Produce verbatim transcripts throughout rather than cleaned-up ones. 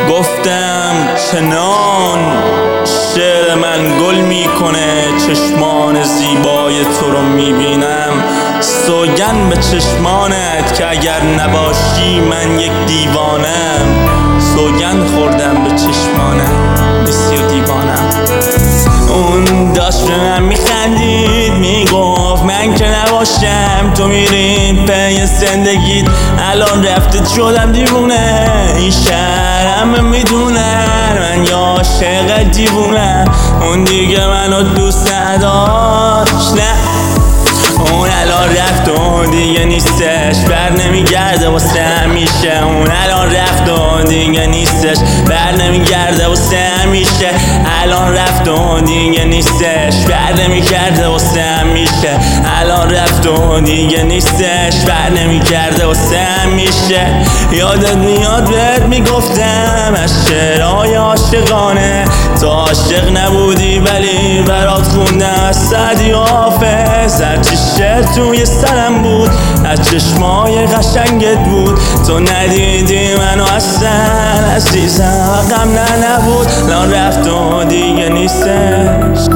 گفتم چنان شعر من گل میکنه، چشمان زیبای تو رو میبینم. سوگند به چشمانت که اگر نباشی من یک دیوانم. سوگند خوردم به چشمانت نیستی و دیوانم. اون داشت به من میخندید، میگفت من که نباشم تو میری پی زندگیت. الان رفته شدم دیوونه، این شهرم میدونن من یا عاشق دیوونم. اون دیگه منو دوست نداشت، نه اون الان رفت و دیگه نیستش، بر نمیگرده واسه همیشه. اون الان رفت و دیگه نیستش، بر نمیگرده واسه همیشه. الان رفت و دیگه نیستش، بر نمیگرده واسه همیشه. الان رفت و دیگه نیستش، بر نمیگرده واسه همیشه. یادت میاد بهت میگفتم از شعرهای عاشقانه، تو عاشق نبودی ولی برات خوندم از سعدی و حافظ. هرچی شعر توی سرم بود از چشمای قشنگت بود، تو ندیدی منو اصلا عزیزم، غم نه نبود. الان رفت و دیگه نیستش.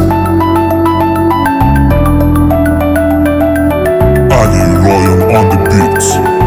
Ali Ryan on the beats.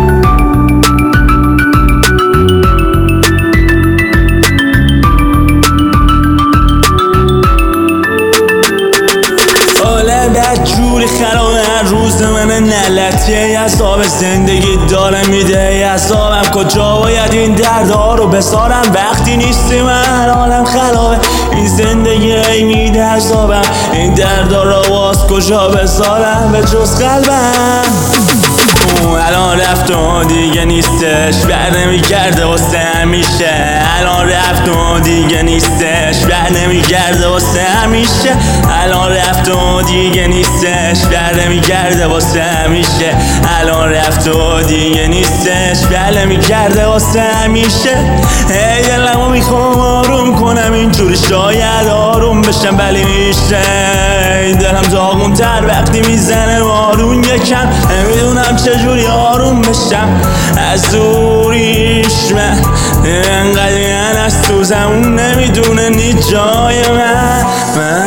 جوری خرابه هر روز من نلتیه، عذاب زندگی داره میده عذابم. کجا باید این دردها رو بسارم وقتی نیستی من حالم خرابه. این زندگی ای میده عذابم، این دردها رو باز کجا بسارم به جز قلبم. اون الان رفت و دیگه نیستش، بر نمیگرده واسه همیشه. الان رفت و دیگه نیستش، بر نمیگرده واسه همیشه. الان رفت و دیگه نیستش، بر نمیگرده واسه همیشه. الان رفت و دیگه نیستش، بر نمیگرده واسه همیشه. ای دلمو میخوام آروم کنم اینجوری شاید آروم بشم ولی میشه. دلم داغون تر وقتی میزنه بارون یکم، نمیدونم چجوری آروم بشم از دوریش. من انقدر از تو زمون نمیدونه نی جای من, من